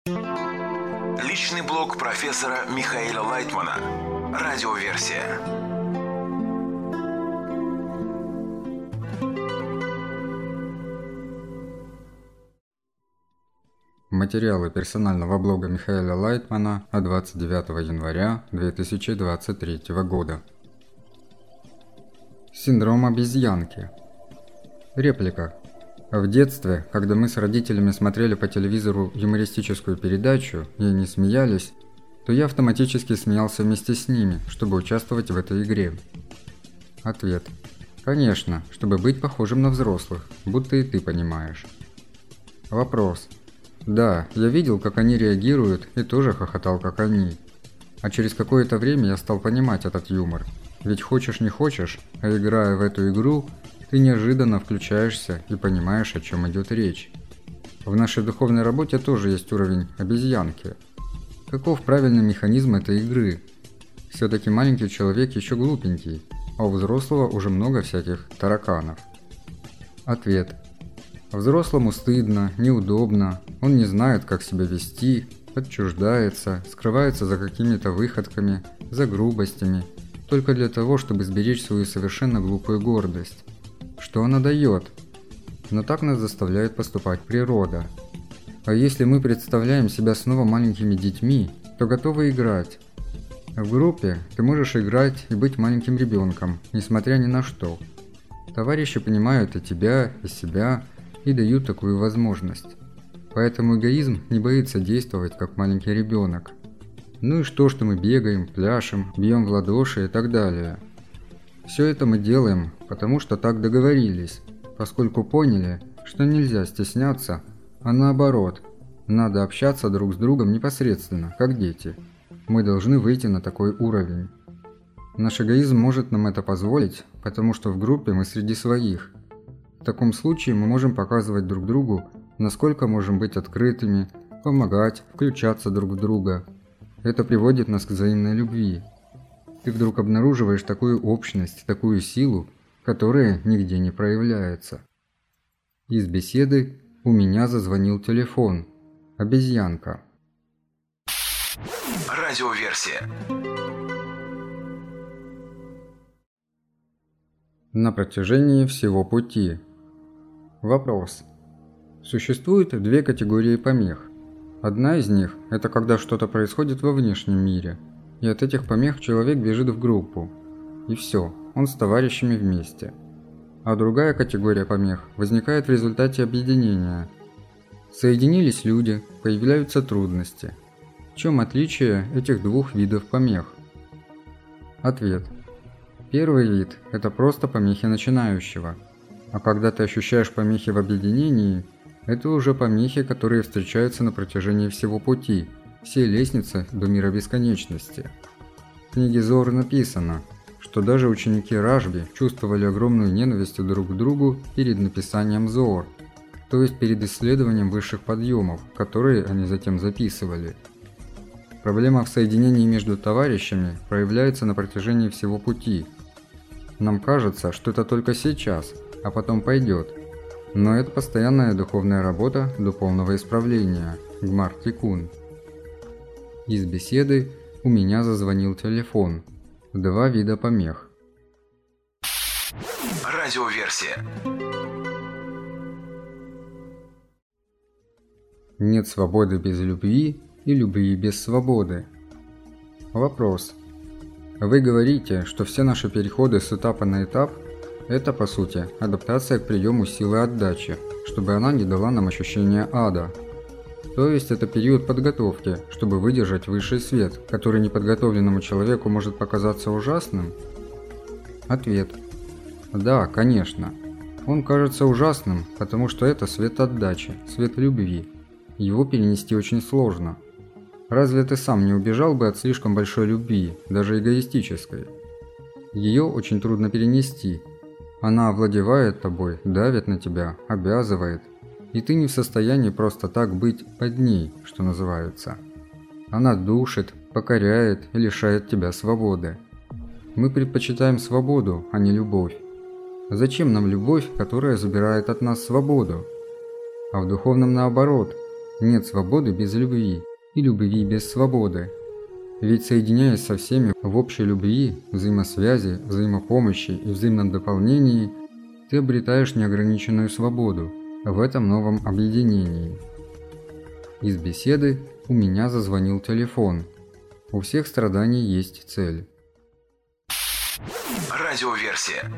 Личный блог профессора Михаила Лайтмана. Радиоверсия. Материалы персонального блога Михаила Лайтмана от 29 января 2023 года. Синдром обезьянки. Реплика. В детстве, когда мы с родителями смотрели по телевизору юмористическую передачу и они смеялись, то я автоматически смеялся вместе с ними, чтобы участвовать в этой игре. Ответ. Конечно, чтобы быть похожим на взрослых, будто и ты понимаешь. Вопрос. Да, я видел, как они реагируют, и тоже хохотал, как они. А через какое-то время я стал понимать этот юмор. Ведь хочешь не хочешь, а играя в эту игру, ты неожиданно включаешься и понимаешь, о чем идет речь. В нашей духовной работе тоже есть уровень обезьянки. Каков правильный механизм этой игры? Все-таки маленький человек еще глупенький, а у взрослого уже много всяких тараканов. Ответ. Взрослому стыдно, неудобно, он не знает, как себя вести, отчуждается, скрывается за какими-то выходками, за грубостями, только для того, чтобы сберечь свою совершенно глупую гордость. Что она дает? Но так нас заставляет поступать природа. А если мы представляем себя снова маленькими детьми, то готовы играть. В группе ты можешь играть и быть маленьким ребенком, несмотря ни на что. Товарищи понимают и тебя, и себя, и дают такую возможность. Поэтому эгоизм не боится действовать как маленький ребенок. Ну и что мы бегаем, пляшем, бьем в ладоши и так далее. Все это мы делаем, потому что так договорились, поскольку поняли, что нельзя стесняться, а наоборот, надо общаться друг с другом непосредственно, как дети. Мы должны выйти на такой уровень. Наш эгоизм может нам это позволить, потому что в группе мы среди своих. В таком случае мы можем показывать друг другу, насколько можем быть открытыми, помогать, включаться друг в друга. Это приводит нас к взаимной любви. Ты вдруг обнаруживаешь такую общность, такую силу, которая нигде не проявляется. Из беседы «У меня зазвонил телефон». Обезьянка. Радиоверсия. На протяжении всего пути. Вопрос. Существует две категории помех. Одна из них – это когда что-то происходит во внешнем мире, и от этих помех человек бежит в группу. И все, он с товарищами вместе. А другая категория помех возникает в результате объединения. Соединились люди, появляются трудности. В чем отличие этих двух видов помех? Ответ. Первый вид – это просто помехи начинающего. А когда ты ощущаешь помехи в объединении, это уже помехи, которые встречаются на протяжении всего пути, всей лестницы до мира бесконечности. В книге Зоар написано, что даже ученики Ражби чувствовали огромную ненависть друг к другу перед написанием Зоар, то есть перед исследованием высших подъемов, которые они затем записывали. Проблема в соединении между товарищами проявляется на протяжении всего пути. Нам кажется, что это только сейчас, а потом пойдет. Но это постоянная духовная работа до полного исправления. Гмар Тикун. Из беседы «У меня зазвонил телефон». Два вида помех. Радиоверсия. Нет свободы без любви и любви без свободы. Вопрос. Вы говорите, что все наши переходы с этапа на этап – это, по сути, адаптация к приему силы отдачи, чтобы она не дала нам ощущение ада. То есть это период подготовки, чтобы выдержать высший свет, который неподготовленному человеку может показаться ужасным? Ответ. Да, конечно. Он кажется ужасным, потому что это свет отдачи, свет любви. Его перенести очень сложно. Разве ты сам не убежал бы от слишком большой любви, даже эгоистической? Ее очень трудно перенести. Она овладевает тобой, давит на тебя, обязывает. И ты не в состоянии просто так быть под ней, что называется. Она душит, покоряет и лишает тебя свободы. Мы предпочитаем свободу, а не любовь. Зачем нам любовь, которая забирает от нас свободу? А в духовном наоборот. Нет свободы без любви и любви без свободы. Ведь соединяясь со всеми в общей любви, взаимосвязи, взаимопомощи и взаимном дополнении, ты обретаешь неограниченную свободу в этом новом объединении. Из беседы у меня зазвонил телефон. У всех страданий есть цель. Радиоверсия.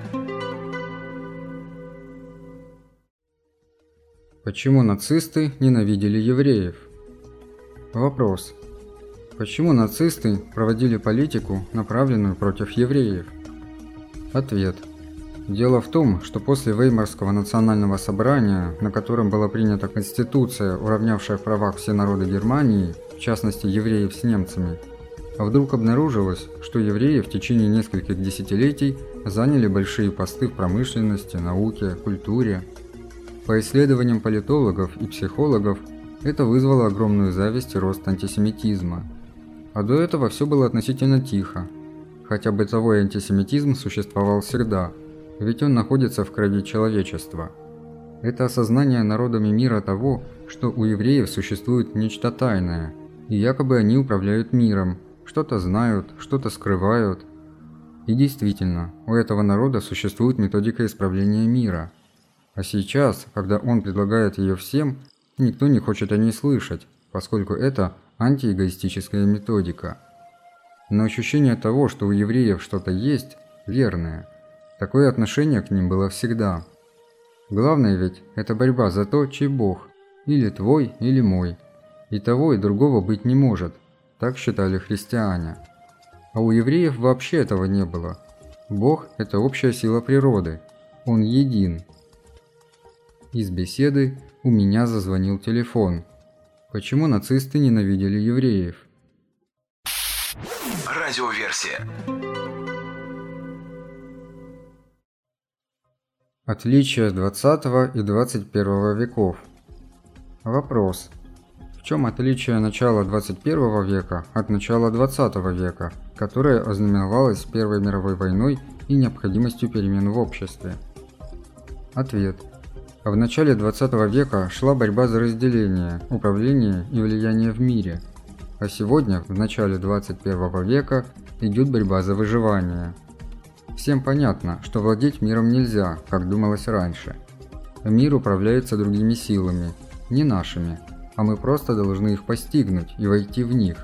Почему нацисты ненавидели евреев? Вопрос. Почему нацисты проводили политику, направленную против евреев? Ответ. Дело в том, что после Веймарского национального собрания, на котором была принята Конституция, уравнявшая в правах все народы Германии, в частности евреев с немцами, вдруг обнаружилось, что евреи в течение нескольких десятилетий заняли большие посты в промышленности, науке, культуре. По исследованиям политологов и психологов, это вызвало огромную зависть и рост антисемитизма. А до этого все было относительно тихо, хотя бытовой антисемитизм существовал всегда, ведь он находится в крови человечества. Это осознание народами мира того, что у евреев существует нечто тайное, и якобы они управляют миром, что-то знают, что-то скрывают. И действительно, у этого народа существует методика исправления мира. А сейчас, когда он предлагает ее всем, никто не хочет о ней слышать, поскольку это антиэгоистическая методика. Но ощущение того, что у евреев что-то есть, верное. Такое отношение к ним было всегда. Главное ведь – это борьба за то, чей Бог, или твой, или мой. И того, и другого быть не может, так считали христиане. А у евреев вообще этого не было. Бог – это общая сила природы, Он един. Из беседы у меня зазвонил телефон. Почему нацисты ненавидели евреев? Радиоверсия. Отличия 20 и 21 веков. Вопрос. В чем отличие начала 21 века от начала 20 века, которое ознаменовалось Первой мировой войной и необходимостью перемен в обществе? Ответ. В начале 20 века шла борьба за разделение, управление и влияние в мире, а сегодня, в начале 21 века, идет борьба за выживание. Всем понятно, что владеть миром нельзя, как думалось раньше. Мир управляется другими силами, не нашими, а мы просто должны их постигнуть и войти в них.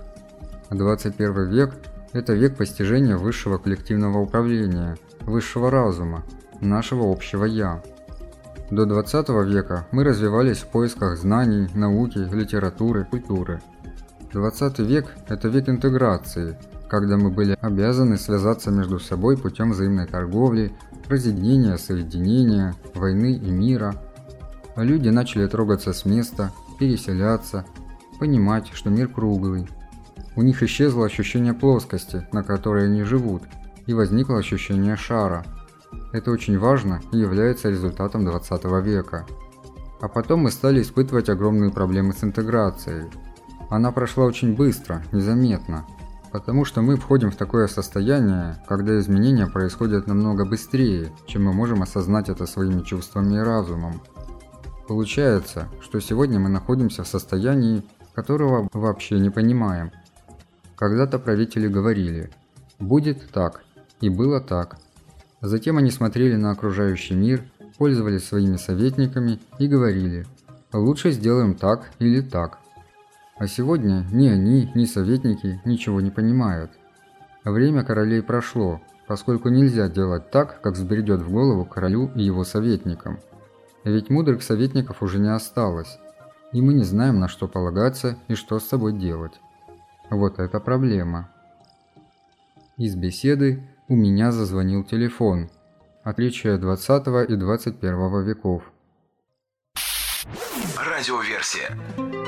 21 век – это век постижения высшего коллективного управления, высшего разума, нашего общего «я». До 20 века мы развивались в поисках знаний, науки, литературы, культуры. 20 век – это век интеграции, когда мы были обязаны связаться между собой путем взаимной торговли, разъединения, соединения, войны и мира. Люди начали трогаться с места, переселяться, понимать, что мир круглый. У них исчезло ощущение плоскости, на которой они живут, и возникло ощущение шара. Это очень важно и является результатом 20 века. А потом мы стали испытывать огромные проблемы с интеграцией. Она прошла очень быстро, незаметно, потому что мы входим в такое состояние, когда изменения происходят намного быстрее, чем мы можем осознать это своими чувствами и разумом. Получается, что сегодня мы находимся в состоянии, которого вообще не понимаем. Когда-то правители говорили «будет так», и было так. Затем они смотрели на окружающий мир, пользовались своими советниками и говорили «лучше сделаем так или так». А сегодня ни они, ни советники ничего не понимают. Время королей прошло, поскольку нельзя делать так, как взбредет в голову королю и его советникам. Ведь мудрых советников уже не осталось, и мы не знаем, на что полагаться и что с собой делать. Вот это проблема. Из беседы у меня зазвонил телефон. Отличие 20 и 21 веков. Радиоверсия.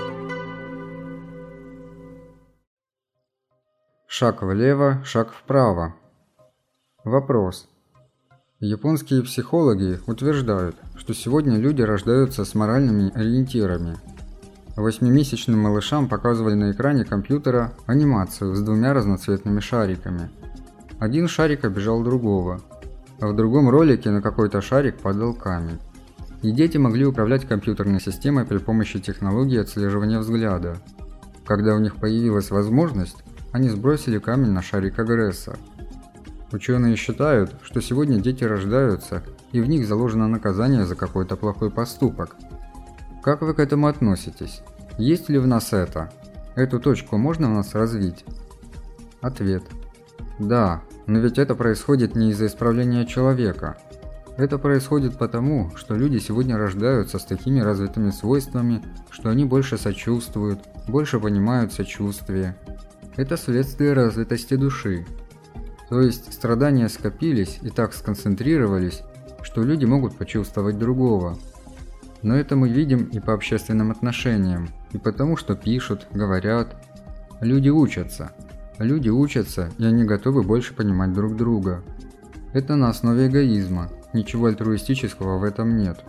Шаг влево, шаг вправо. Вопрос. Японские психологи утверждают, что сегодня люди рождаются с моральными ориентирами. 8-месячным малышам показывали на экране компьютера анимацию с 2 разноцветными шариками. Один шарик обижал другого, а в другом ролике на какой-то шарик падал камень. и дети могли управлять компьютерной системой при помощи технологии отслеживания взгляда. Когда у них появилась возможность, они сбросили камень на шарик Агресса. Ученые считают, что сегодня дети рождаются, и в них заложено наказание за какой-то плохой поступок. Как вы к этому относитесь? Есть ли в нас это? Эту точку можно в нас развить? Ответ. Да, но ведь это происходит не из-за исправления человека. Это происходит потому, что люди сегодня рождаются с такими развитыми свойствами, что они больше сочувствуют, больше понимают сочувствие. Это следствие развитости души. То есть страдания скопились и так сконцентрировались, что люди могут почувствовать другого. Но это мы видим и по общественным отношениям, и потому, что пишут, говорят. Люди учатся. Люди учатся, и они готовы больше понимать друг друга. Это на основе эгоизма. Ничего альтруистического в этом нет.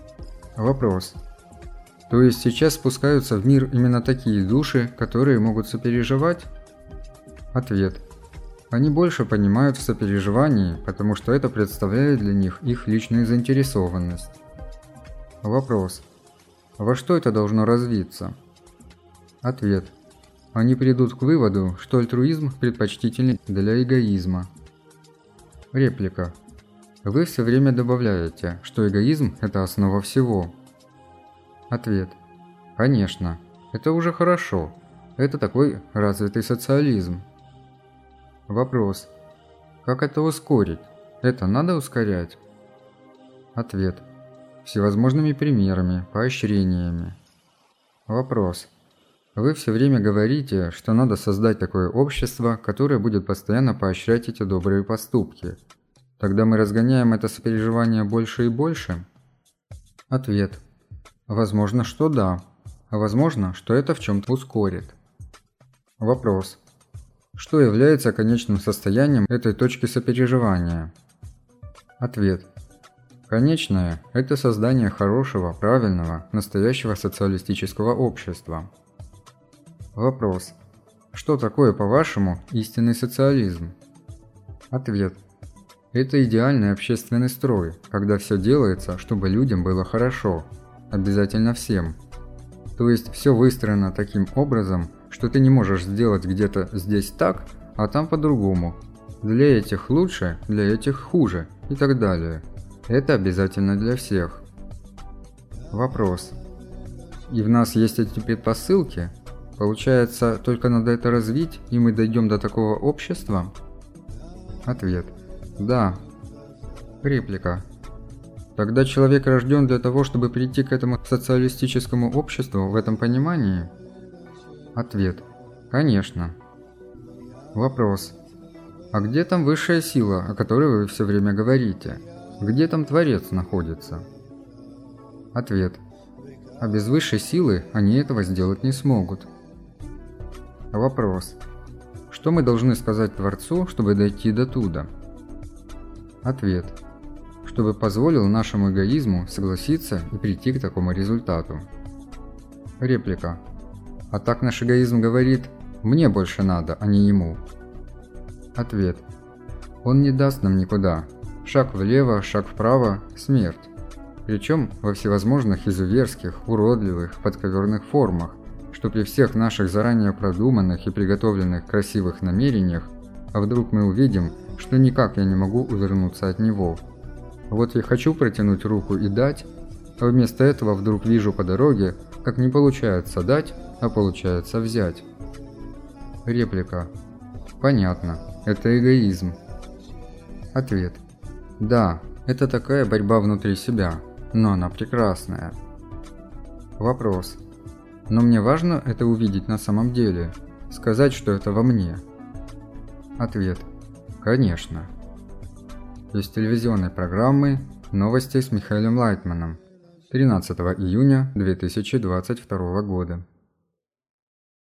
Вопрос. То есть сейчас спускаются в мир именно такие души, которые могут сопереживать? Ответ. Они больше понимают в сопереживании, потому что это представляет для них их личную заинтересованность. Вопрос. Во что это должно развиться? Ответ. Они придут к выводу, что альтруизм предпочтительнее для эгоизма. Реплика. Вы все время добавляете, что эгоизм – это основа всего. Ответ. Конечно, это уже хорошо. Это такой развитый социализм. Вопрос. Как это ускорить? Это надо ускорять? Ответ. Всевозможными примерами, поощрениями. Вопрос. Вы все время говорите, что надо создать такое общество, которое будет постоянно поощрять эти добрые поступки. Тогда мы разгоняем это сопереживание больше и больше? Ответ. Возможно, что да. А возможно, что это в чем-то ускорит. Вопрос. Что является конечным состоянием этой точки сопереживания? Ответ. Конечное – это создание хорошего, правильного, настоящего социалистического общества. Вопрос. Что такое, по-вашему, истинный социализм? Ответ. Это идеальный общественный строй, когда все делается, чтобы людям было хорошо. Обязательно всем. То есть все выстроено таким образом, что ты не можешь сделать где-то здесь так, а там по-другому. Для этих лучше, для этих хуже и так далее. Это обязательно для всех. Вопрос. И в нас есть эти предпосылки? Получается, только надо это развить, и мы дойдем до такого общества? Ответ. Да. Реплика. Тогда человек рожден для того, чтобы прийти к этому социалистическому обществу в этом понимании? Ответ. Конечно. Вопрос. А где там высшая сила, о которой вы все время говорите? Где там Творец находится? Ответ. А без высшей силы они этого сделать не смогут. Вопрос. Что мы должны сказать Творцу, чтобы дойти до туда? Ответ. Чтобы позволил нашему эгоизму согласиться и прийти к такому результату. Реплика. А так наш эгоизм говорит: «Мне больше надо, а не ему». Ответ. Он не даст нам никуда. Шаг влево, шаг вправо – смерть. Причем во всевозможных изуверских, уродливых, подковерных формах, что при всех наших заранее продуманных и приготовленных красивых намерениях, а вдруг мы увидим, что никак я не могу увернуться от него. Вот я хочу протянуть руку и дать, а вместо этого вдруг вижу по дороге, как не получается дать, а получается взять. Реплика. Понятно, это эгоизм. Ответ. Да, это такая борьба внутри себя, но она прекрасная. Вопрос. Но мне важно это увидеть на самом деле, сказать, что это во мне. Ответ. Конечно. Из телевизионной программы «Новости с Михаилом Лайтманом» 13 июня 2022 года.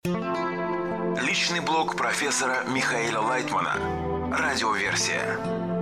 Личный блог профессора Михаила Лайтмана. Радиоверсия.